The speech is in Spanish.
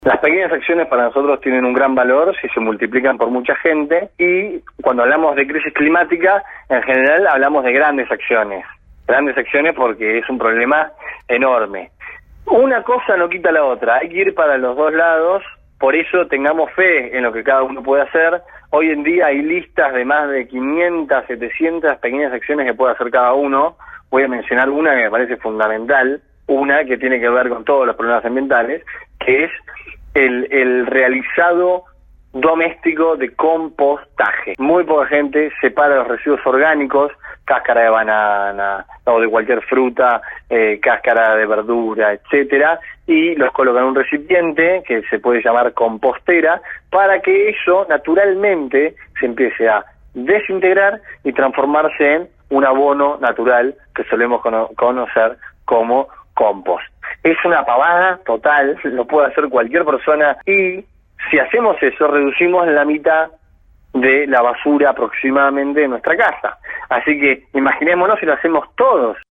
Las pequeñas acciones para nosotros tienen un gran valor si se multiplican por mucha gente, y cuando hablamos de crisis climática, en general hablamos de grandes acciones porque es un problema enorme. Una cosa no quita la otra, hay que ir para los dos lados, por eso tengamos fe en lo que cada uno puede hacer. Hoy en día hay listas de más de 500, 700 pequeñas acciones que puede hacer cada uno. Voy a mencionar una que me parece fundamental, una que tiene que ver con todos los problemas ambientales, que es el realizado doméstico de compostaje. Muy poca gente separa los residuos orgánicos, cáscara de banana o de cualquier fruta, cáscara de verdura, etcétera, y los coloca en un recipiente que se puede llamar compostera, para que eso naturalmente se empiece a desintegrar y transformarse en un abono natural que solemos conocer como compost. Es una pavada total, lo puede hacer cualquier persona, y si hacemos eso, reducimos la mitad de la basura aproximadamente de nuestra casa. Así que imaginémonos si lo hacemos todos.